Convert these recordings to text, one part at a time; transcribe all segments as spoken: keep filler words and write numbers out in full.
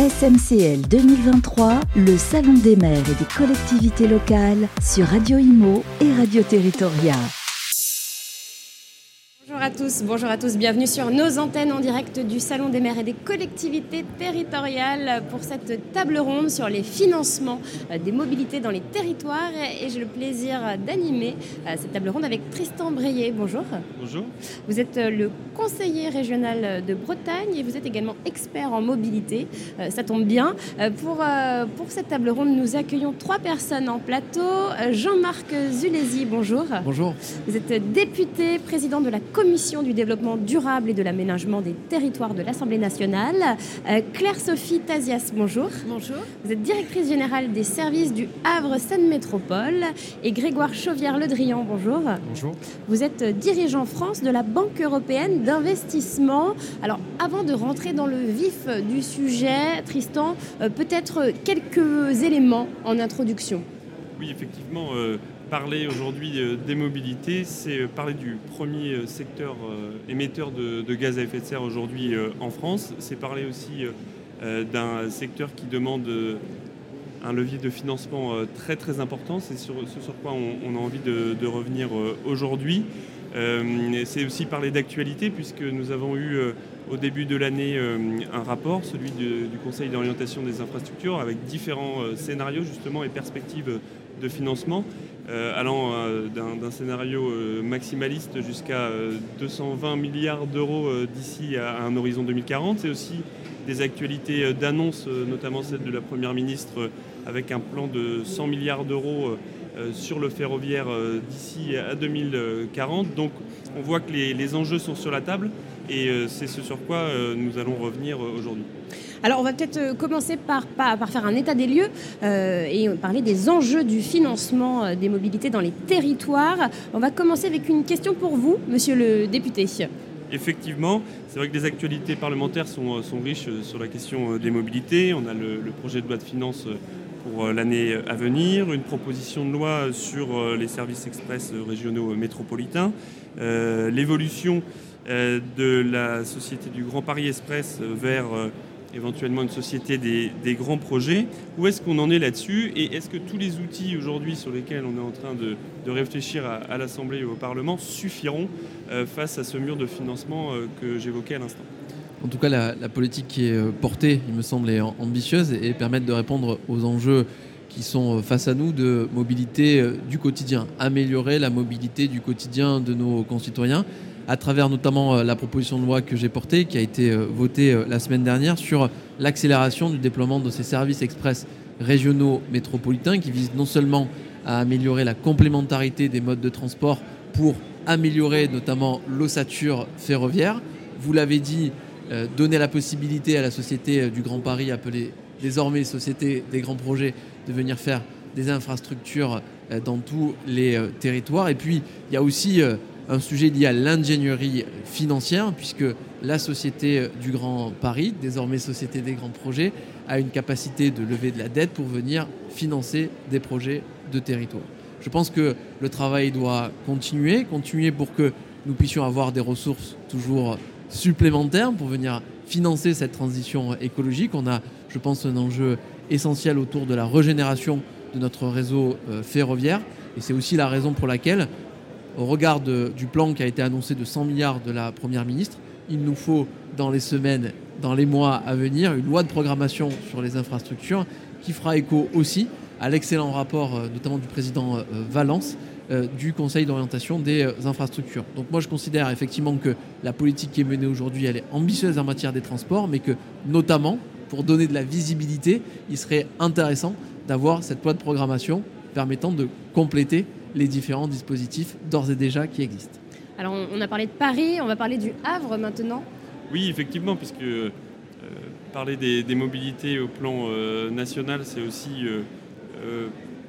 S M C L deux mille vingt-trois, le Salon des maires et des collectivités locales sur Radio Imo et Radio Territoria. Bonjour à tous, bonjour à tous, bienvenue sur nos antennes en direct du Salon des maires et des collectivités territoriales pour cette table ronde sur les financements des mobilités dans les territoires. Et j'ai le plaisir d'animer cette table ronde avec Tristan Breillet. Bonjour. Bonjour. Vous êtes le conseiller régional de Bretagne et vous êtes également expert en mobilité. Ça tombe bien. Pour, pour cette table ronde, nous accueillons trois personnes en plateau. Jean-Marc Zulesi, bonjour. Bonjour. Vous êtes député, président de la Commission du développement durable et de l'aménagement des territoires de l'Assemblée nationale. Euh, Claire-Sophie Tazias, bonjour. Bonjour. Vous êtes directrice générale des services du Havre Seine Métropole. Et Grégoire Chauvière-Le Drian, bonjour. Bonjour. Vous êtes dirigeant France de la Banque européenne d'investissement. Alors, avant de rentrer dans le vif du sujet, Tristan, euh, peut-être quelques éléments en introduction. Oui, effectivement, euh, parler aujourd'hui euh, des mobilités, c'est euh, parler du premier euh, secteur euh, émetteur de, de gaz à effet de serre aujourd'hui euh, en France. C'est parler aussi euh, euh, d'un secteur qui demande euh, un levier de financement euh, très très important. C'est sur, ce sur quoi on, on a envie de, de revenir euh, aujourd'hui. Euh, c'est aussi parler d'actualité puisque nous avons eu euh, au début de l'année euh, un rapport, celui de, du Conseil d'orientation des infrastructures, avec différents euh, scénarios justement et perspectives de financement, euh, allant euh, d'un, d'un scénario euh, maximaliste jusqu'à euh, deux cent vingt milliards d'euros euh, d'ici à, à un horizon deux mille quarante. C'est aussi des actualités euh, d'annonces, euh, notamment celle de la Première ministre, euh, avec un plan de cent milliards d'euros euh, sur le ferroviaire euh, d'ici à deux mille quarante. Donc on voit que les, les enjeux sont sur la table et euh, c'est ce sur quoi euh, nous allons revenir euh, aujourd'hui. Alors, on va peut-être commencer par, par, par faire un état des lieux euh, et parler des enjeux du financement des mobilités dans les territoires. On va commencer avec une question pour vous, monsieur le député. Effectivement, c'est vrai que les actualités parlementaires sont, sont riches sur la question des mobilités. On a le, le projet de loi de finances pour l'année à venir, une proposition de loi sur les services express régionaux métropolitains, euh, l'évolution euh, de la société du Grand Paris Express vers euh, éventuellement une société des, des grands projets. Où est-ce qu'on en est là-dessus et est-ce que tous les outils aujourd'hui sur lesquels on est en train de, de réfléchir à, à l'Assemblée et au Parlement suffiront euh, face à ce mur de financement euh, que j'évoquais à l'instant? En tout cas, la, la politique qui est portée, il me semble, est ambitieuse et, et permet de répondre aux enjeux qui sont face à nous de mobilité du quotidien, améliorer la mobilité du quotidien de nos concitoyens, à travers notamment la proposition de loi que j'ai portée, qui a été votée la semaine dernière, sur l'accélération du déploiement de ces services express régionaux métropolitains, qui visent non seulement à améliorer la complémentarité des modes de transport pour améliorer notamment l'ossature ferroviaire. Vous l'avez dit, euh, donner la possibilité à la Société du Grand Paris, appelée désormais Société des Grands Projets, de venir faire des infrastructures euh, dans tous les euh, territoires. Et puis, il y a aussi euh, un sujet lié à l'ingénierie financière, puisque la Société du Grand Paris, désormais Société des Grands Projets, a une capacité de lever de la dette pour venir financer des projets de territoire. Je pense que le travail doit continuer, continuer pour que nous puissions avoir des ressources toujours supplémentaires pour venir financer cette transition écologique. On a, je pense, un enjeu essentiel autour de la régénération de notre réseau euh, ferroviaire. Et c'est aussi la raison pour laquelle, au regard de, du plan qui a été annoncé de cent milliards de la Première ministre, il nous faut, dans les semaines, dans les mois à venir, une loi de programmation sur les infrastructures qui fera écho aussi à l'excellent rapport, euh, notamment du président euh, Valence, euh, du Conseil d'orientation des euh, infrastructures. Donc moi, je considère effectivement que la politique qui est menée aujourd'hui, elle est ambitieuse en matière des transports, mais que, notamment, pour donner de la visibilité, il serait intéressant d'avoir cette loi de programmation permettant de compléter les différents dispositifs d'ores et déjà qui existent. Alors, on a parlé de Paris, on va parler du Havre maintenant. Oui, effectivement, puisque euh, parler des, des mobilités au plan euh, national, c'est aussi euh, euh,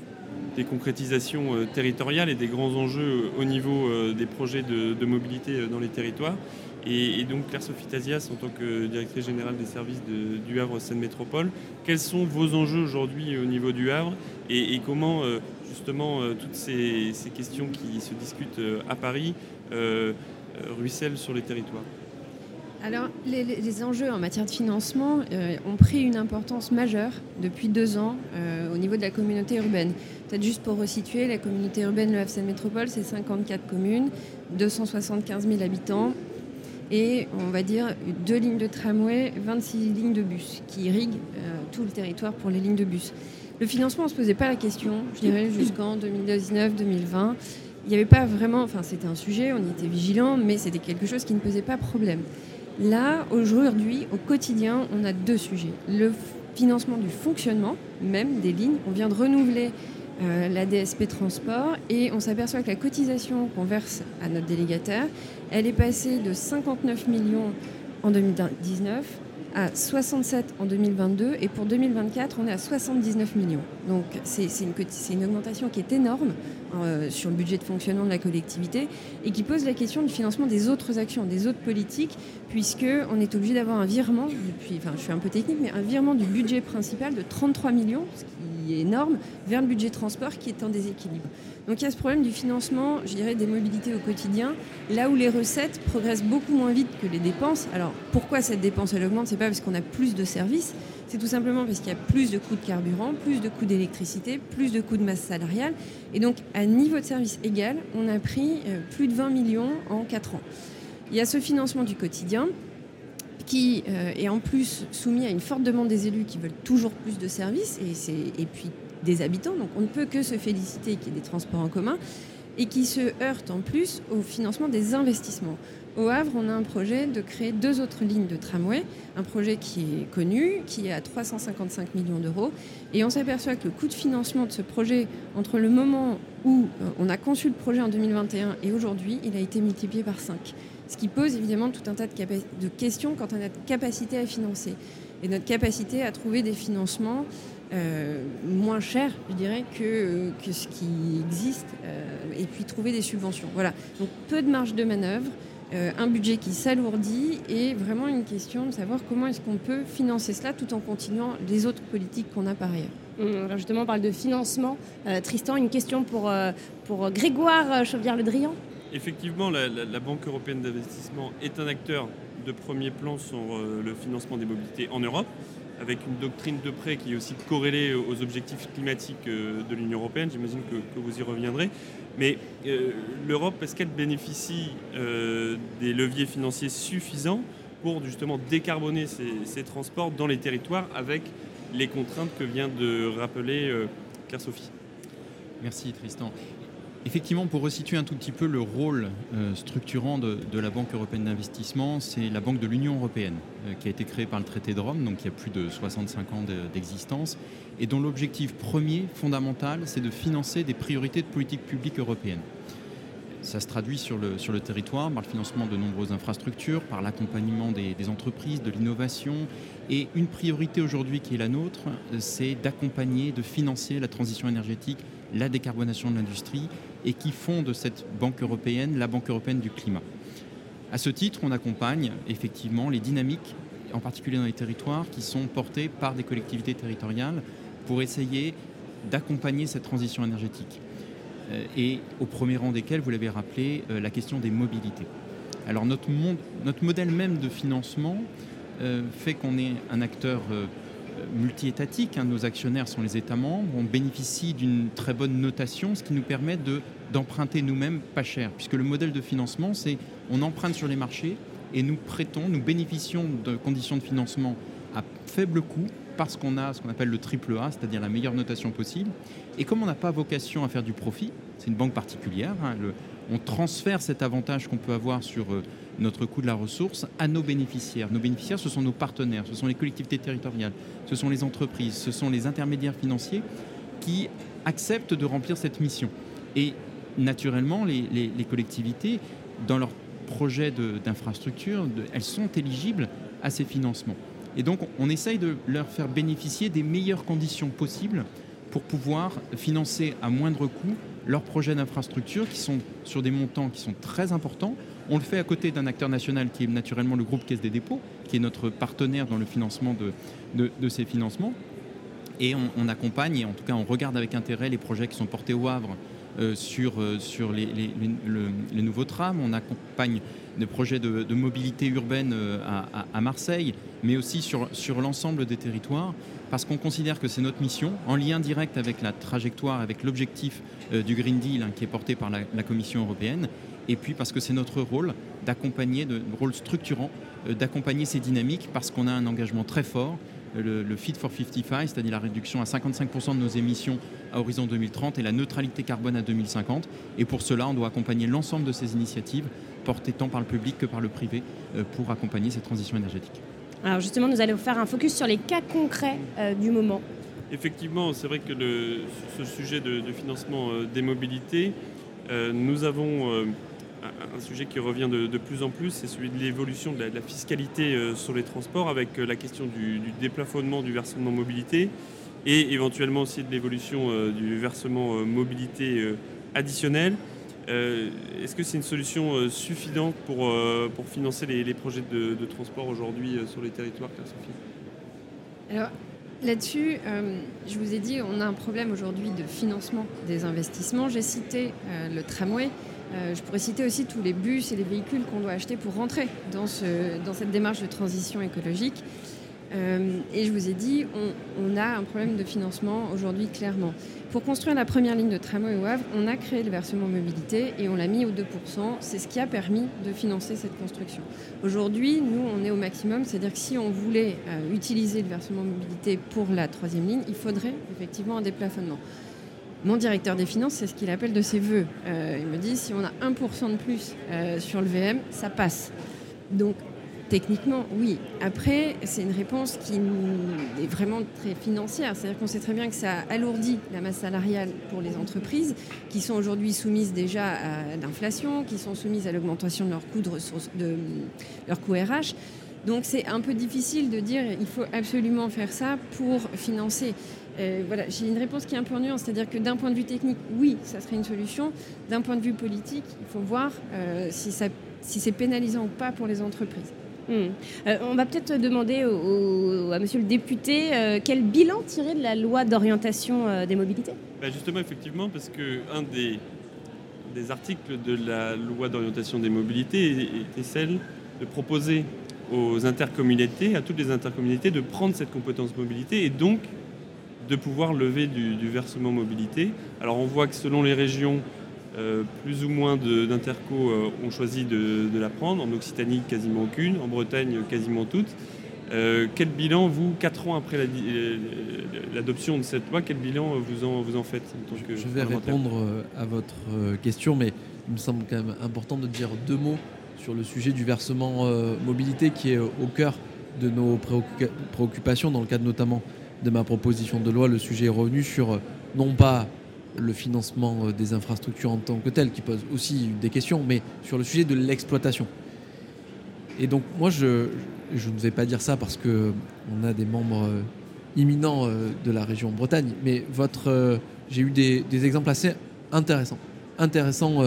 des concrétisations euh, territoriales et des grands enjeux au niveau euh, des projets de, de mobilité euh, dans les territoires. Et, et donc, Claire-Sophie Tazias, en tant que directrice générale des services de, du Havre Seine Métropole, quels sont vos enjeux aujourd'hui au niveau du Havre et, et comment, euh, justement, euh, toutes ces, ces questions qui se discutent euh, à Paris euh, euh, ruissellent sur les territoires? Alors, les, les enjeux en matière de financement euh, ont pris une importance majeure depuis deux ans euh, au niveau de la communauté urbaine. Peut-être juste pour resituer, la communauté urbaine Le Havre Seine Métropole, c'est cinquante-quatre communes, deux cent soixante-quinze mille habitants et on va dire deux lignes de tramway, vingt-six lignes de bus qui irriguent euh, tout le territoire pour les lignes de bus. Le financement, on ne se posait pas la question, je dirais, jusqu'en deux mille dix-neuf deux mille vingt. Il n'y avait pas vraiment, enfin c'était un sujet, on y était vigilants, mais c'était quelque chose qui ne posait pas problème. Là, aujourd'hui, au quotidien, on a deux sujets. Le financement du fonctionnement, même des lignes. On vient de renouveler euh, la D S P Transport et on s'aperçoit que la cotisation qu'on verse à notre délégataire, elle est passée de cinquante-neuf millions en deux mille dix-neuf à soixante-sept en deux mille vingt-deux et pour deux mille vingt-quatre, on est à soixante-dix-neuf millions. Donc c'est, c'est, une, c'est une augmentation qui est énorme euh, sur le budget de fonctionnement de la collectivité et qui pose la question du financement des autres actions, des autres politiques, puisqu'on est obligé d'avoir un virement, depuis, enfin je suis un peu technique, mais un virement du budget principal de trente-trois millions, ce qui est énorme, vers le budget transport qui est en déséquilibre. Donc il y a ce problème du financement, je dirais, des mobilités au quotidien, là où les recettes progressent beaucoup moins vite que les dépenses. Alors pourquoi cette dépense elle augmente ? C'est pas parce qu'on a plus de services, c'est tout simplement parce qu'il y a plus de coûts de carburant, plus de coûts d'électricité, plus de coûts de masse salariale. Et donc à niveau de service égal, on a pris euh, plus de vingt millions en quatre ans. Il y a ce financement du quotidien qui euh, est en plus soumis à une forte demande des élus qui veulent toujours plus de services et, c'est, et puis des habitants. Donc on ne peut que se féliciter qu'il y ait des transports en commun et qui se heurte en plus au financement des investissements. Au Havre, on a un projet de créer deux autres lignes de tramway, un projet qui est connu, qui est à trois cent cinquante-cinq millions d'euros. Et on s'aperçoit que le coût de financement de ce projet, entre le moment où on a conçu le projet en deux mille vingt et un et aujourd'hui, il a été multiplié par cinq. Ce qui pose évidemment tout un tas de, capa- de questions quant à notre capacité à financer et notre capacité à trouver des financements euh, moins chers, je dirais, que, que ce qui existe, euh, et puis trouver des subventions. Voilà, donc peu de marge de manœuvre. Euh, un budget qui s'alourdit et vraiment une question de savoir comment est-ce qu'on peut financer cela tout en continuant les autres politiques qu'on a par ailleurs. Alors justement, on parle de financement. Euh, Tristan, une question pour, euh, pour Grégoire Chauvière-Le Drian. Effectivement, la, la, la Banque européenne d'investissement est un acteur de premier plan sur euh, le financement des mobilités en Europe, avec une doctrine de prêt qui est aussi corrélée aux objectifs climatiques euh, de l'Union européenne. J'imagine que, que vous y reviendrez. Mais euh, l'Europe, est-ce qu'elle bénéficie euh, des leviers financiers suffisants pour justement décarboner ces, ces transports dans les territoires avec les contraintes que vient de rappeler euh, Claire-Sophie ? Merci Tristan. Effectivement, pour resituer un tout petit peu le rôle euh, structurant de, de la Banque européenne d'investissement, c'est la Banque de l'Union européenne euh, qui a été créée par le traité de Rome, donc il y a plus de soixante-cinq ans de, d'existence, et dont l'objectif premier, fondamental, c'est de financer des priorités de politique publique européenne. Ça se traduit sur le, sur le territoire par le financement de nombreuses infrastructures, par l'accompagnement des, des entreprises, de l'innovation. Et une priorité aujourd'hui qui est la nôtre, c'est d'accompagner, de financer la transition énergétique, la décarbonation de l'industrie, et qui font de cette banque européenne la Banque européenne du climat. À ce titre, on accompagne effectivement les dynamiques, en particulier dans les territoires, qui sont portées par des collectivités territoriales pour essayer d'accompagner cette transition énergétique. Et au premier rang desquels, vous l'avez rappelé, la question des mobilités. Alors notre, monde, notre modèle même de financement euh, fait qu'on est un acteur euh, multi-étatique. Hein. Nos actionnaires sont les États membres. On bénéficie d'une très bonne notation, ce qui nous permet de, d'emprunter nous-mêmes pas cher. Puisque le modèle de financement, c'est on emprunte sur les marchés et nous prêtons, nous bénéficions de conditions de financement à faible coût parce qu'on a ce qu'on appelle le triple A, c'est-à-dire la meilleure notation possible. Et comme on n'a pas vocation à faire du profit, c'est une banque particulière, hein, le, on transfère cet avantage qu'on peut avoir sur euh, notre coût de la ressource à nos bénéficiaires. Nos bénéficiaires, ce sont nos partenaires, ce sont les collectivités territoriales, ce sont les entreprises, ce sont les intermédiaires financiers qui acceptent de remplir cette mission. Et naturellement, les, les, les collectivités, dans leurs projets de, d'infrastructure, de, elles sont éligibles à ces financements. Et donc, on essaye de leur faire bénéficier des meilleures conditions possibles pour pouvoir financer à moindre coût leurs projets d'infrastructure qui sont sur des montants qui sont très importants. On le fait à côté d'un acteur national qui est naturellement le groupe Caisse des dépôts, qui est notre partenaire dans le financement de, de, de ces financements. Et on, on accompagne, et en tout cas on regarde avec intérêt les projets qui sont portés au Havre euh, sur, euh, sur les, les, les, le, les nouveaux trams, on accompagne des projets de, de mobilité urbaine euh, à, à Marseille, mais aussi sur, sur l'ensemble des territoires, parce qu'on considère que c'est notre mission, en lien direct avec la trajectoire, avec l'objectif euh, du Green Deal, hein, qui est porté par la, la Commission européenne, et puis parce que c'est notre rôle d'accompagner, de, rôle structurant, euh, d'accompagner ces dynamiques, parce qu'on a un engagement très fort, le, le Fit for cinquante-cinq, c'est-à-dire la réduction à cinquante-cinq pour cent de nos émissions à horizon deux mille trente et la neutralité carbone à deux mille cinquante. Et pour cela, on doit accompagner l'ensemble de ces initiatives, portées tant par le public que par le privé, euh, pour accompagner cette transition énergétique. Alors justement, nous allons faire un focus sur les cas concrets euh, du moment. Effectivement, c'est vrai que le, ce sujet de, de financement euh, des mobilités, euh, nous avons euh, un, un sujet qui revient de, de plus en plus, c'est celui de l'évolution de la, de la fiscalité euh, sur les transports, avec euh, la question du, du déplafonnement du versement mobilité et éventuellement aussi de l'évolution euh, du versement euh, mobilité euh, additionnel. Euh, est-ce que c'est une solution euh, suffisante pour, euh, pour financer les, les projets de, de transport aujourd'hui euh, sur les territoires, Claire-Sophie ? Alors là-dessus, euh, je vous ai dit, on a un problème aujourd'hui de financement des investissements. J'ai cité euh, le tramway. Euh, je pourrais citer aussi tous les bus et les véhicules qu'on doit acheter pour rentrer dans, ce, dans cette démarche de transition écologique. Euh, et je vous ai dit, on, on a un problème de financement aujourd'hui, clairement. Pour construire la première ligne de tramway au Havre, on a créé le versement mobilité et on l'a mis au deux pour cent. C'est ce qui a permis de financer cette construction. Aujourd'hui, nous, on est au maximum. C'est-à-dire que si on voulait euh, utiliser le versement mobilité pour la troisième ligne, il faudrait effectivement un déplafonnement. Mon directeur des finances, c'est ce qu'il appelle de ses voeux. Euh, il me dit, si on a un pour cent de plus euh, sur le V M, ça passe. Donc, techniquement, oui. Après, c'est une réponse qui est vraiment très financière. C'est-à-dire qu'on sait très bien que ça alourdit la masse salariale pour les entreprises qui sont aujourd'hui soumises déjà à l'inflation, qui sont soumises à l'augmentation de leurs coûts de ressources, de leurs coûts R H. Donc, c'est un peu difficile de dire il faut absolument faire ça pour financer. Euh, voilà, j'ai une réponse qui est un peu en nuance, c'est-à-dire que d'un point de vue technique, oui, ça serait une solution. D'un point de vue politique, il faut voir euh, si, ça, si c'est pénalisant ou pas pour les entreprises. Mmh. Euh, on va peut-être demander au, au, à monsieur le député euh, quel bilan tirer de la loi d'orientation euh, des mobilités ? Ben justement, effectivement, parce qu'un des, des articles de la loi d'orientation des mobilités était celle de proposer aux intercommunalités, à toutes les intercommunalités, de prendre cette compétence mobilité et donc de pouvoir lever du, du versement mobilité. Alors on voit que selon les régions, euh, plus ou moins de, d'interco euh, ont choisi de, de la prendre. En Occitanie, quasiment aucune. En Bretagne, quasiment toutes. Euh, quel bilan, vous, quatre ans après la, l'adoption de cette loi, quel bilan vous en, vous en faites en tant que Je vais répondre à votre question, mais il me semble quand même important de dire deux mots sur le sujet du versement euh, mobilité qui est au cœur de nos préoccupations, dans le cadre notamment de ma proposition de loi. Le sujet est revenu sur, non pas le financement des infrastructures en tant que tel, qui pose aussi des questions, mais sur le sujet de l'exploitation. Et donc moi, je, je ne vais pas dire ça parce qu'on a des membres imminents de la région Bretagne, mais votre, j'ai eu des, des exemples assez intéressants, intéressants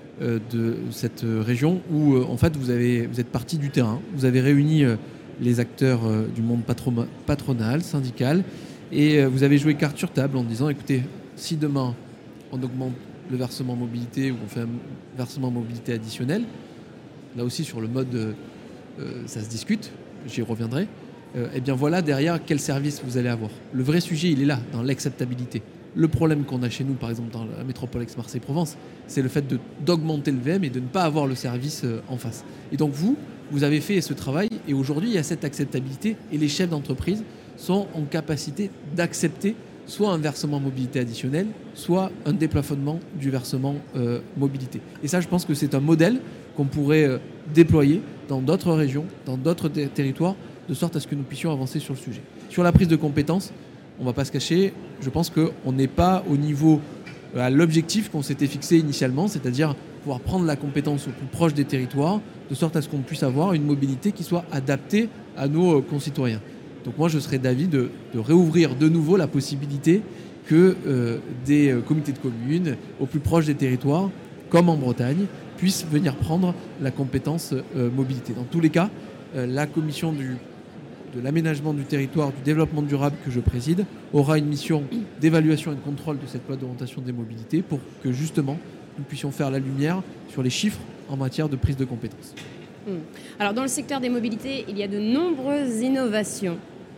de cette région où, en fait, vous, avez, vous êtes parti du terrain, vous avez réuni les acteurs du monde patron- patronal, syndical, et vous avez joué carte sur table en disant, écoutez, si demain on augmente le versement mobilité ou on fait un versement mobilité additionnel, là aussi sur le mode, euh, ça se discute, j'y reviendrai, euh, et bien voilà derrière quel service vous allez avoir. Le vrai sujet, il est là, dans l'acceptabilité. Le problème qu'on a chez nous, par exemple dans la métropole Aix-Marseille-Provence, c'est le fait de, d'augmenter le V M et de ne pas avoir le service euh, en face. Et donc vous, vous avez fait ce travail et aujourd'hui il y a cette acceptabilité et les chefs d'entreprise sont en capacité d'accepter soit un versement mobilité additionnel, soit un déplafonnement du versement euh, mobilité. Et ça, je pense que c'est un modèle qu'on pourrait euh, déployer dans d'autres régions, dans d'autres ter- territoires, de sorte à ce que nous puissions avancer sur le sujet. Sur la prise de compétences, on ne va pas se cacher, je pense qu'on n'est pas au niveau, euh, à l'objectif qu'on s'était fixé initialement, c'est-à-dire pouvoir prendre la compétence au plus proche des territoires, de sorte à ce qu'on puisse avoir une mobilité qui soit adaptée à nos euh, concitoyens. Donc moi, je serais d'avis de, de réouvrir de nouveau la possibilité que euh, des euh, comités de communes au plus proche des territoires, comme en Bretagne, puissent venir prendre la compétence euh, mobilité. Dans tous les cas, euh, la commission du de l'aménagement du territoire, du développement durable que je préside, aura une mission d'évaluation et de contrôle de cette loi d'orientation des mobilités pour que justement nous puissions faire la lumière sur les chiffres en matière de prise de compétences. Alors dans le secteur des mobilités, il y a de nombreuses innovations.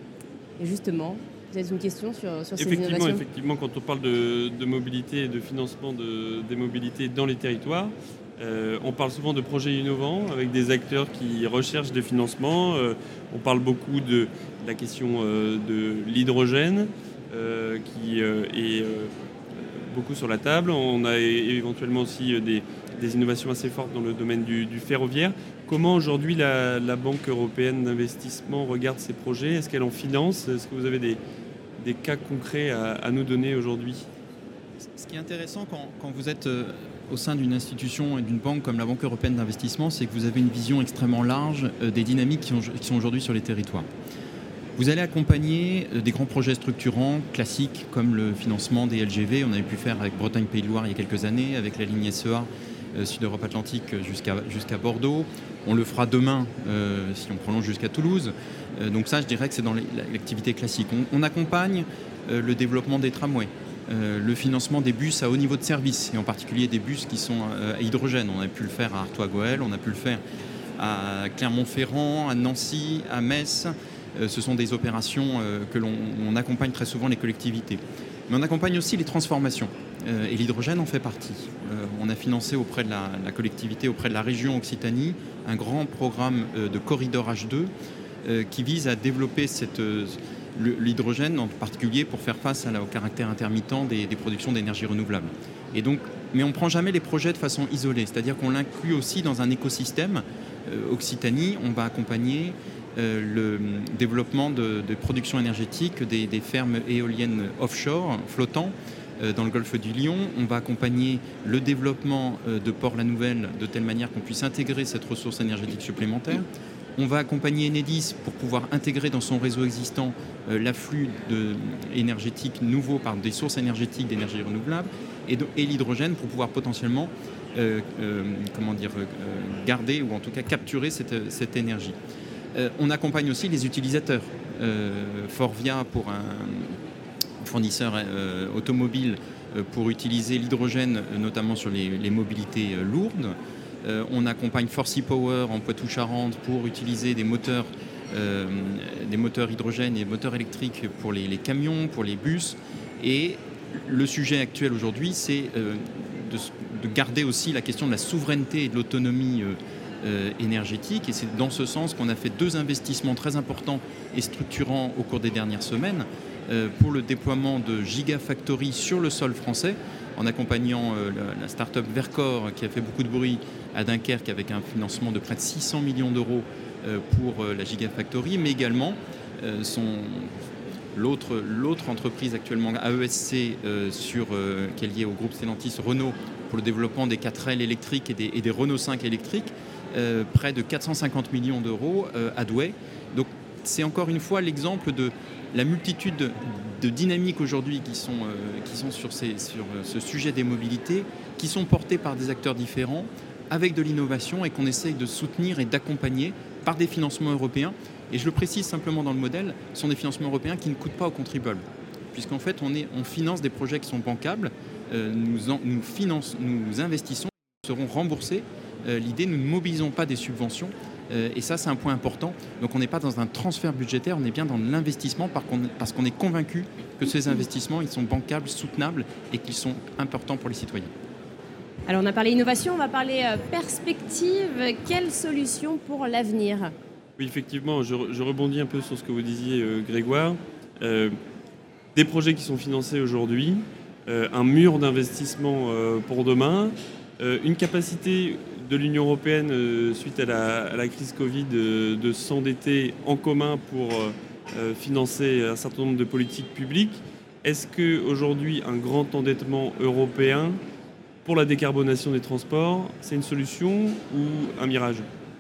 Et justement, vous avez une question sur, sur ces effectivement, innovations ? Effectivement, quand on parle de, de mobilité et de financement de, des mobilités dans les territoires, euh, on parle souvent de projets innovants avec des acteurs qui recherchent des financements. Euh, on parle beaucoup de la question euh, de l'hydrogène euh, qui euh, est euh, beaucoup sur la table. On a é- éventuellement aussi des, des innovations assez fortes dans le domaine du, du ferroviaire. Comment aujourd'hui la, la Banque européenne d'investissement regarde ces projets ? Est-ce qu'elle en finance ? Est-ce que vous avez des, des cas concrets à, à nous donner aujourd'hui ? Ce qui est intéressant quand, quand vous êtes euh, au sein d'une institution et d'une banque comme la Banque européenne d'investissement, c'est que vous avez une vision extrêmement large euh, des dynamiques qui, ont, qui sont aujourd'hui sur les territoires. Vous allez accompagner euh, des grands projets structurants classiques comme le financement des L G V. On avait pu faire avec Bretagne Pays de Loire il y a quelques années, avec la ligne S E A euh, Sud-Europe Atlantique jusqu'à, jusqu'à Bordeaux. On le fera demain euh, si on prolonge jusqu'à Toulouse. Euh, donc ça, je dirais que c'est dans l'activité classique. On, on accompagne euh, le développement des tramways. Euh, le financement des bus à haut niveau de service, et en particulier des bus qui sont euh, à hydrogène. On a pu le faire à Artois-Gohel, on a pu le faire à Clermont-Ferrand, à Nancy, à Metz. Euh, ce sont des opérations euh, que l'on on accompagne très souvent les collectivités. Mais on accompagne aussi les transformations, euh, et l'hydrogène en fait partie. Euh, on a financé auprès de la, la collectivité, auprès de la région Occitanie, un grand programme euh, de corridor H deux euh, qui vise à développer cette... Euh, l'hydrogène en particulier pour faire face à la, au caractère intermittent des, des productions d'énergie renouvelable. Et donc, mais on ne prend jamais les projets de façon isolée, c'est-à-dire qu'on l'inclut aussi dans un écosystème. Euh, Occitanie, on va accompagner euh, le développement de, de production énergétique des, des fermes éoliennes offshore, flottants, euh, dans le golfe du Lion. On va accompagner le développement euh, de Port-la-Nouvelle de telle manière qu'on puisse intégrer cette ressource énergétique supplémentaire. On va accompagner Enedis pour pouvoir intégrer dans son réseau existant euh, l'afflux de, énergétique nouveau par des sources énergétiques d'énergie renouvelable et, de, et l'hydrogène pour pouvoir potentiellement euh, euh, comment dire, euh, garder ou en tout cas capturer cette, cette énergie. Euh, on accompagne aussi les utilisateurs. Euh, Forvia pour un fournisseur euh, automobile euh, pour utiliser l'hydrogène euh, notamment sur les, les mobilités euh, lourdes. Euh, on accompagne Forcy Power en Poitou-Charentes pour utiliser des moteurs, euh, des moteurs hydrogène et moteurs électriques pour les, les camions, pour les bus. Et le sujet actuel aujourd'hui, c'est euh, de, de garder aussi la question de la souveraineté et de l'autonomie euh, euh, énergétique. Et c'est dans ce sens qu'on a fait deux investissements très importants et structurants au cours des dernières semaines euh, pour le déploiement de Gigafactory sur le sol français, en accompagnant euh, la, la start-up Vercor qui a fait beaucoup de bruit à Dunkerque avec un financement de près de six cents millions d'euros euh, pour euh, la Gigafactory, mais également euh, son, l'autre, l'autre entreprise actuellement, A E S C, euh, sur, euh, qui est liée au groupe Stellantis Renault pour le développement des quatre L électriques et des, et des Renault cinq électriques, euh, près de quatre cent cinquante millions d'euros euh, à Douai. Donc c'est encore une fois l'exemple de la multitude de, de dynamiques aujourd'hui qui sont, euh, qui sont sur, ces, sur euh, ce sujet des mobilités, qui sont portées par des acteurs différents, avec de l'innovation et qu'on essaye de soutenir et d'accompagner par des financements européens. Et je le précise simplement dans le modèle, ce sont des financements européens qui ne coûtent pas aux contribuables. Puisqu'en fait, on, est, on finance des projets qui sont bancables, euh, nous, en, nous, finance, nous investissons, nous serons remboursés. Euh, l'idée, nous ne mobilisons pas des subventions. Euh, et ça, c'est un point important. Donc on n'est pas dans un transfert budgétaire, on est bien dans l'investissement parce qu'on est convaincu que ces investissements, ils sont bancables, soutenables et qu'ils sont importants pour les citoyens. Alors on a parlé innovation, on va parler euh, perspective. Quelle solution pour l'avenir ? Oui, effectivement, je, je rebondis un peu sur ce que vous disiez, euh, Grégoire. Euh, des projets qui sont financés aujourd'hui, euh, un mur d'investissement euh, pour demain, euh, une capacité de l'Union européenne, euh, suite à la, à la crise Covid, euh, de s'endetter en commun pour euh, financer un certain nombre de politiques publiques. Est-ce qu'aujourd'hui, un grand endettement européen pour la décarbonation des transports, c'est une solution ou un mirage ?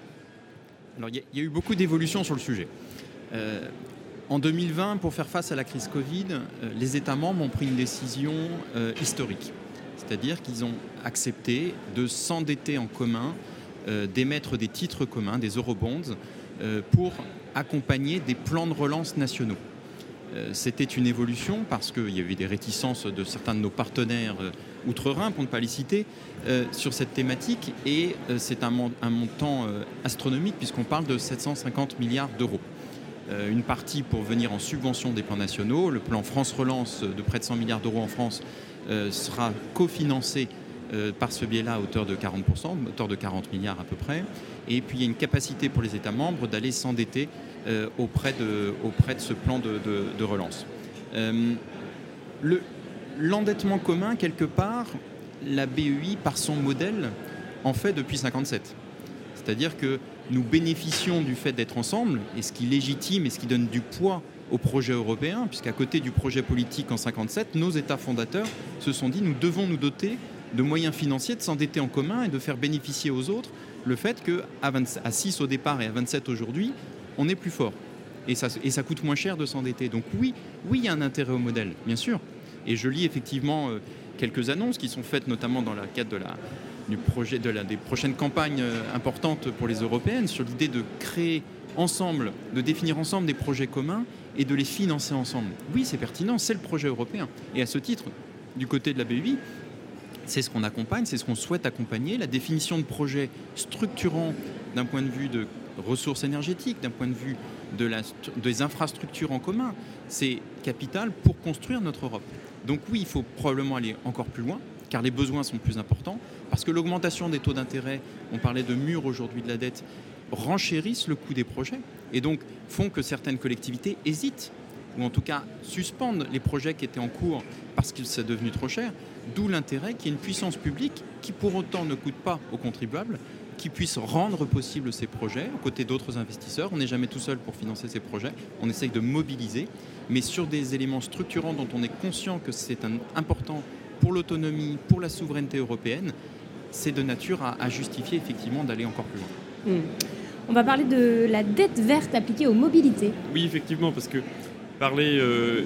Alors, il y, y a eu beaucoup d'évolutions sur le sujet. Euh, en deux mille vingt, pour faire face à la crise Covid, euh, les États membres ont pris une décision euh, historique. C'est-à-dire qu'ils ont accepté de s'endetter en commun, euh, d'émettre des titres communs, des eurobonds, euh, pour accompagner des plans de relance nationaux. Euh, c'était une évolution parce qu'il y avait des réticences de certains de nos partenaires euh, outre-Rhin, pour ne pas les citer, euh, sur cette thématique, et euh, c'est un, mon- un montant euh, astronomique puisqu'on parle de sept cent cinquante milliards d'euros. Euh, une partie pour venir en subvention des plans nationaux, le plan France Relance de près de cent milliards d'euros en France euh, sera cofinancé euh, par ce biais-là à hauteur de quarante pour cent, hauteur de quarante milliards à peu près, et puis il y a une capacité pour les États membres d'aller s'endetter euh, auprès, de, auprès de ce plan de, de, de relance. Euh, le, l'endettement commun, quelque part, la B E I, par son modèle, en fait depuis cinquante-sept. C'est-à-dire que nous bénéficions du fait d'être ensemble, et ce qui légitime et ce qui donne du poids au projet européen, puisqu'à côté du projet politique en cinquante-sept, nos États fondateurs se sont dit nous devons nous doter de moyens financiers, de s'endetter en commun et de faire bénéficier aux autres le fait qu'à six au départ et à vingt-sept aujourd'hui, on est plus fort. Et ça, et ça coûte moins cher de s'endetter. Donc oui, oui, il y a un intérêt au modèle, bien sûr. Et je lis effectivement euh, quelques annonces qui sont faites notamment dans le cadre de la, du projet, de la, des prochaines campagnes euh, importantes pour les européennes sur l'idée de créer ensemble, de définir ensemble des projets communs et de les financer ensemble. Oui, c'est pertinent, c'est le projet européen. Et à ce titre, du côté de la B E I, c'est ce qu'on accompagne, c'est ce qu'on souhaite accompagner, la définition de projets structurants d'un point de vue de ressources énergétiques, d'un point de vue de la, des infrastructures en commun. C'est capital pour construire notre Europe. Donc oui, il faut probablement aller encore plus loin, car les besoins sont plus importants, parce que l'augmentation des taux d'intérêt, on parlait de mur aujourd'hui de la dette, renchérissent le coût des projets et donc font que certaines collectivités hésitent ou en tout cas suspendent les projets qui étaient en cours parce qu'ils sont devenus trop chers, d'où l'intérêt qu'il y ait une puissance publique qui pour autant ne coûte pas aux contribuables, qui puisse rendre possible ces projets aux côtés d'autres investisseurs. On n'est jamais tout seul pour financer ces projets, on essaye de mobiliser, mais sur des éléments structurants dont on est conscient que c'est un, important pour l'autonomie, pour la souveraineté européenne, c'est de nature à, à justifier effectivement d'aller encore plus loin. Mmh. On va parler de la dette verte appliquée aux mobilités. Oui, effectivement, parce que parler euh,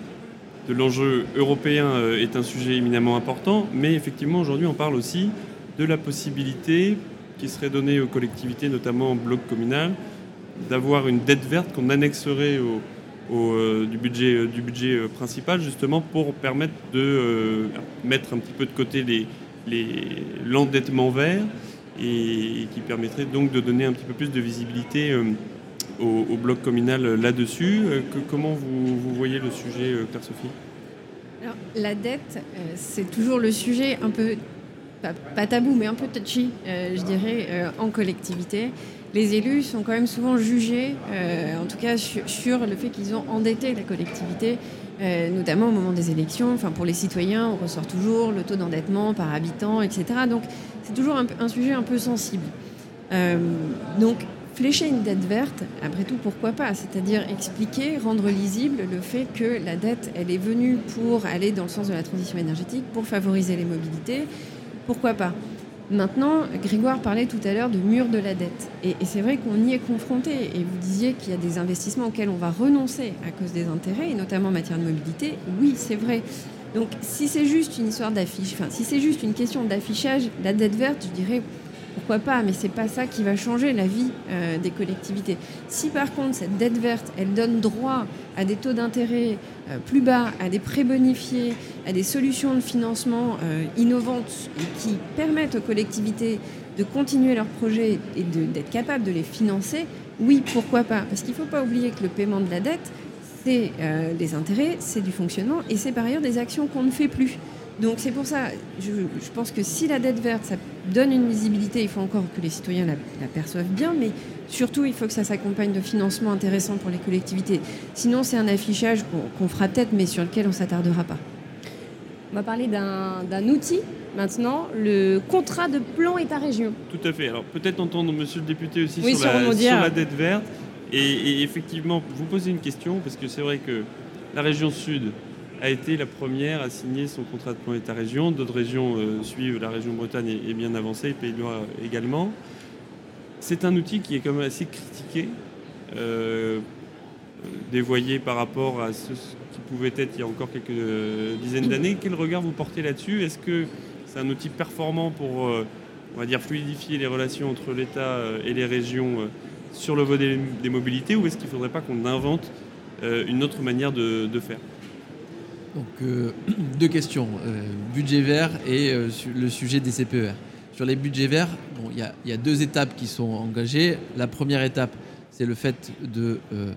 de l'enjeu européen euh, est un sujet éminemment important, mais effectivement, aujourd'hui, on parle aussi de la possibilité qui serait donnée aux collectivités, notamment en bloc communal, d'avoir une dette verte qu'on annexerait au, au, euh, du budget, euh, du budget euh, principal, justement pour permettre de euh, mettre un petit peu de côté les, les, l'endettement vert et, et qui permettrait donc de donner un petit peu plus de visibilité euh, au, au bloc communal là-dessus. Euh, que, comment vous, vous voyez le sujet, euh, Claire-Sophie ? Alors, la dette, euh, c'est toujours le sujet un peu, pas, pas tabou, mais un peu touchy, euh, je dirais, euh, en collectivité. Les élus sont quand même souvent jugés, euh, en tout cas sur, sur le fait qu'ils ont endetté la collectivité, euh, notamment au moment des élections. Enfin, pour les citoyens, on ressort toujours le taux d'endettement par habitant, et cetera. Donc, c'est toujours un, un sujet un peu sensible. Euh, donc, flécher une dette verte, après tout, pourquoi pas ? C'est-à-dire expliquer, rendre lisible le fait que la dette, elle est venue pour aller dans le sens de la transition énergétique, pour favoriser les mobilités. Pourquoi pas ? Maintenant, Grégoire parlait tout à l'heure de mur de la dette. Et, et c'est vrai qu'on y est confronté. Et vous disiez qu'il y a des investissements auxquels on va renoncer à cause des intérêts, et notamment en matière de mobilité. Oui, c'est vrai. Donc, si c'est juste une histoire d'affiche, enfin, si c'est juste une question d'affichage, la dette verte, je dirais... Pourquoi pas, mais c'est pas ça qui va changer la vie euh, des collectivités. Si par contre cette dette verte, elle donne droit à des taux d'intérêt euh, plus bas, à des prêts bonifiés, à des solutions de financement euh, innovantes et qui permettent aux collectivités de continuer leurs projets et de, d'être capables de les financer, oui, pourquoi pas ? Parce qu'il ne faut pas oublier que le paiement de la dette, c'est euh, des intérêts, c'est du fonctionnement et c'est par ailleurs des actions qu'on ne fait plus. Donc c'est pour ça, je, je pense que si la dette verte, ça donne une visibilité, il faut encore que les citoyens la, la perçoivent bien, mais surtout il faut que ça s'accompagne de financements intéressants pour les collectivités. Sinon c'est un affichage qu'on, qu'on fera peut-être, mais sur lequel on ne s'attardera pas. On va parler d'un, d'un outil maintenant, le contrat de plan État-région. Tout à fait. Alors peut-être entendre monsieur le député aussi oui, sur, sur, la, sur la dette verte. Et, et effectivement, vous posez une question, parce que c'est vrai que la région Sud a été la première à signer son contrat de plan État-région. D'autres régions euh, suivent, la région Bretagne est, est bien avancée, le Pays de Loire également. C'est un outil qui est quand même assez critiqué, euh, dévoyé par rapport à ce qui pouvait être il y a encore quelques euh, dizaines d'années. Quel regard vous portez là-dessus ? Est-ce que c'est un outil performant pour, euh, on va dire, fluidifier les relations entre l'État et les régions euh, sur le volet des mobilités ou est-ce qu'il ne faudrait pas qu'on invente euh, une autre manière de, de faire ? Donc, euh, deux questions. Euh, budget vert et euh, le sujet des C P E R. Sur les budgets verts, bon, y a, y a deux étapes qui sont engagées. La première étape, c'est le fait de, euh,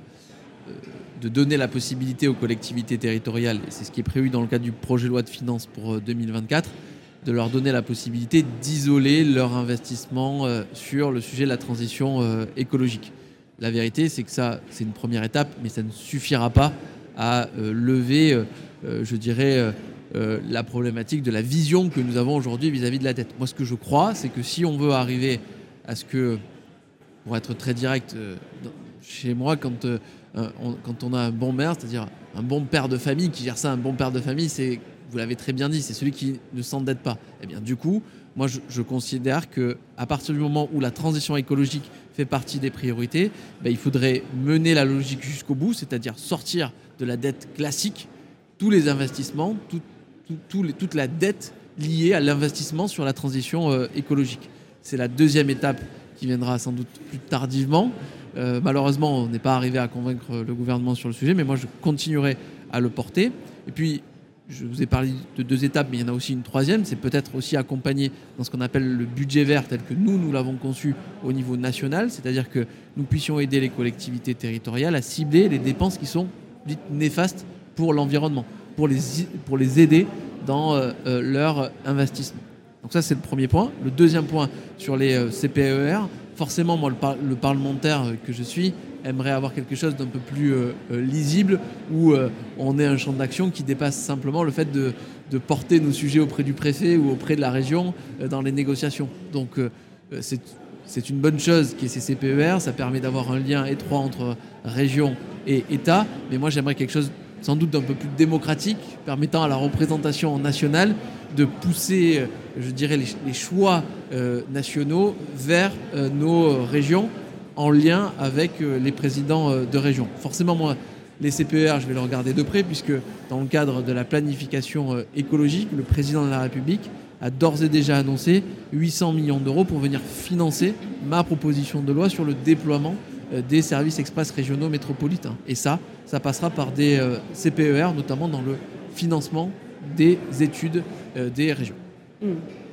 de donner la possibilité aux collectivités territoriales, et c'est ce qui est prévu dans le cadre du projet de loi de finances pour deux mille vingt-quatre, de leur donner la possibilité d'isoler leur investissement euh, sur le sujet de la transition euh, écologique. La vérité, c'est que ça, c'est une première étape, mais ça ne suffira pas à euh, lever, euh, euh, je dirais, euh, euh, la problématique de la vision que nous avons aujourd'hui vis-à-vis de la dette. Moi, ce que je crois, c'est que si on veut arriver à ce que, pour être très direct, euh, chez moi, quand, euh, on, quand on a un bon maire, c'est-à-dire un bon père de famille qui gère ça, un bon père de famille, c'est, vous l'avez très bien dit, c'est celui qui ne s'endette pas. Eh bien, du coup, moi, je, je considère qu'à partir du moment où la transition écologique fait partie des priorités, ben, il faudrait mener la logique jusqu'au bout, c'est-à-dire sortir de la dette classique, tous les investissements, tout, tout, tout les, toute la dette liée à l'investissement sur la transition euh, écologique. C'est la deuxième étape qui viendra sans doute plus tardivement. Euh, malheureusement, on n'est pas arrivé à convaincre le gouvernement sur le sujet, mais moi, je continuerai à le porter. Et puis, je vous ai parlé de deux étapes, mais il y en a aussi une troisième, c'est peut-être aussi accompagner dans ce qu'on appelle le budget vert tel que nous, nous l'avons conçu au niveau national, c'est-à-dire que nous puissions aider les collectivités territoriales à cibler les dépenses qui sont dites néfastes pour l'environnement, pour les, pour les aider dans euh, leur investissement. Donc ça, c'est le premier point. Le deuxième point, sur les euh, C P E R, forcément, moi, le, par- le parlementaire que je suis, aimerait avoir quelque chose d'un peu plus euh, lisible, où euh, on ait un champ d'action qui dépasse simplement le fait de, de porter nos sujets auprès du préfet ou auprès de la région euh, dans les négociations. Donc euh, c'est, c'est une bonne chose qu'il y ait ces C P E R, ça permet d'avoir un lien étroit entre région et État, mais moi j'aimerais quelque chose sans doute d'un peu plus démocratique, permettant à la représentation nationale de pousser, euh, je dirais, les, les choix euh, nationaux vers euh, nos régions, en lien avec les présidents de région. Forcément, moi, les C P E R, je vais le regarder de près, puisque dans le cadre de la planification écologique, le président de la République a d'ores et déjà annoncé huit cents millions d'euros pour venir financer ma proposition de loi sur le déploiement des services express régionaux métropolitains. Et ça, ça passera par des C P E R, notamment dans le financement des études des régions. Mmh.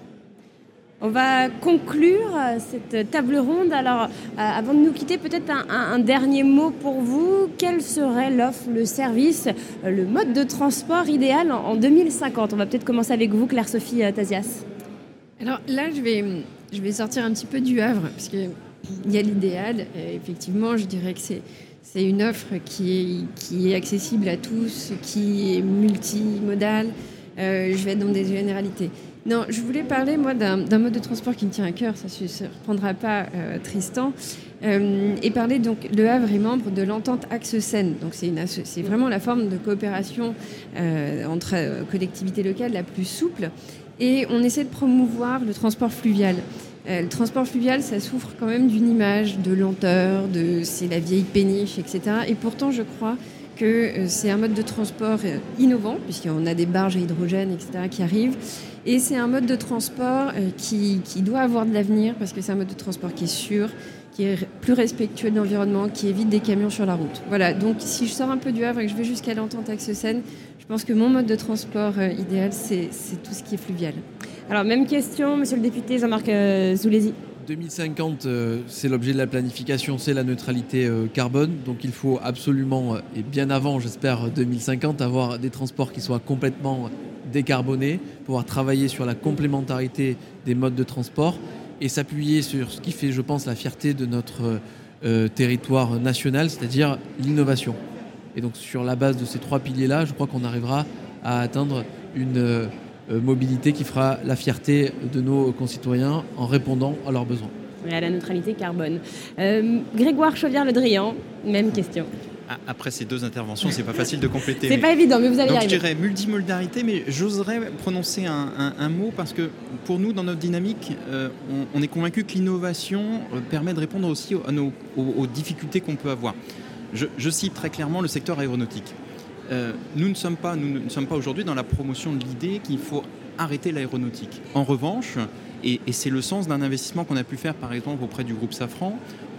On va conclure cette table ronde. Alors, euh, avant de nous quitter, peut-être un, un, un dernier mot pour vous. Quelle serait l'offre, le service, le mode de transport idéal en, en deux mille cinquante ? On va peut-être commencer avec vous, Claire-Sophie Tazias. Alors là, je vais, je vais sortir un petit peu du Havre, parce qu'il y a l'idéal. Et effectivement, je dirais que c'est, c'est une offre qui est, qui est accessible à tous, qui est multimodale. Euh, je vais être dans des généralités. Non, je voulais parler, moi, d'un, d'un mode de transport qui me tient à cœur, ça ne se reprendra pas euh, Tristan, euh, et parler, donc, Le Havre est membre de l'entente Axe-Seine. Donc, c'est, une, c'est vraiment la forme de coopération euh, entre euh, collectivités locales la plus souple, et on essaie de promouvoir le transport fluvial. Euh, le transport fluvial, ça souffre quand même d'une image de lenteur, de c'est la vieille péniche, et cetera. Et pourtant, je crois que euh, c'est un mode de transport euh, innovant, puisqu'on a des barges à hydrogène, et cetera, qui arrivent. Et c'est un mode de transport euh, qui, qui doit avoir de l'avenir, parce que c'est un mode de transport qui est sûr, qui est plus respectueux de l'environnement, qui évite des camions sur la route. Voilà, donc si je sors un peu du Havre et que je vais jusqu'à l'entente Axe-Seine, je pense que mon mode de transport euh, idéal, c'est, c'est tout ce qui est fluvial. Alors, même question, monsieur le député Jean-Marc euh, Zoulesi. deux mille cinquante, euh, c'est l'objet de la planification, c'est la neutralité euh, carbone. Donc il faut absolument, euh, et bien avant, j'espère, deux mille cinquante, avoir des transports qui soient complètement décarbonés, pouvoir travailler sur la complémentarité des modes de transport et s'appuyer sur ce qui fait, je pense, la fierté de notre euh, territoire national, c'est-à-dire l'innovation. Et donc sur la base de ces trois piliers-là, je crois qu'on arrivera à atteindre une euh, mobilité qui fera la fierté de nos concitoyens en répondant à leurs besoins. Et à la neutralité carbone. Euh, Grégoire Chauvière-Le Drian, même question. Après ces deux interventions, c'est pas facile de compléter. C'est mais... pas évident, mais vous allez Donc, y arriver. je dirais multimodarité, mais j'oserais prononcer un, un, un mot parce que pour nous, dans notre dynamique, euh, on, on est convaincu que l'innovation euh, permet de répondre aussi aux, à nos, aux, aux difficultés qu'on peut avoir. Je, je cite très clairement le secteur aéronautique. Euh, nous ne sommes pas, nous ne sommes pas aujourd'hui dans la promotion de l'idée qu'il faut arrêter l'aéronautique. En revanche, et, et c'est le sens d'un investissement qu'on a pu faire par exemple auprès du groupe Safran,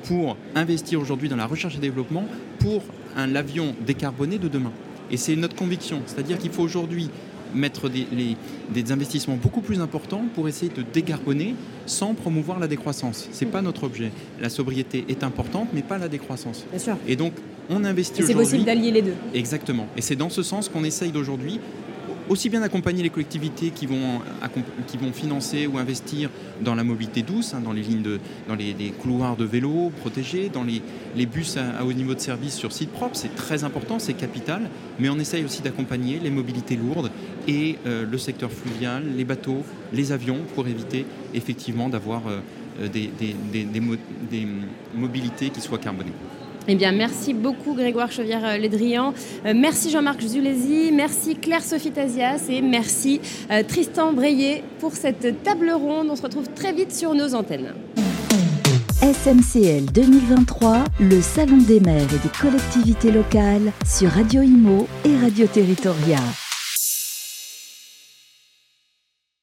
pour investir aujourd'hui dans la recherche et développement pour un avion décarboné de demain. Et c'est notre conviction, c'est-à-dire qu'il faut aujourd'hui mettre des, les, des investissements beaucoup plus importants pour essayer de décarboner sans promouvoir la décroissance. Ce n'est pas notre objet. La sobriété est importante, mais pas la décroissance. Bien sûr. Et donc, on investit et c'est aujourd'hui... possible d'allier les deux. Exactement. Et c'est dans ce sens qu'on essaye d'aujourd'hui aussi bien d'accompagner les collectivités qui vont, qui vont financer ou investir dans la mobilité douce, hein, dans les lignes de, dans les, les couloirs de vélo protégés, dans les, les bus à, à haut niveau de service sur site propre. C'est très important, c'est capital, mais on essaye aussi d'accompagner les mobilités lourdes et euh, le secteur fluvial, les bateaux, les avions, pour éviter effectivement d'avoir euh, des, des, des, des, mo- des mobilités qui soient carbonées. Eh bien, merci beaucoup Grégoire Chevière-Lédrian, euh, merci Jean-Marc Zulesi, merci Claire-Sophie Tazias et merci euh, Tristan Breillet pour cette table ronde. On se retrouve très vite sur nos antennes. S M C L deux mille vingt-trois, le Salon des maires et des collectivités locales sur Radio Imo et Radio Territoria.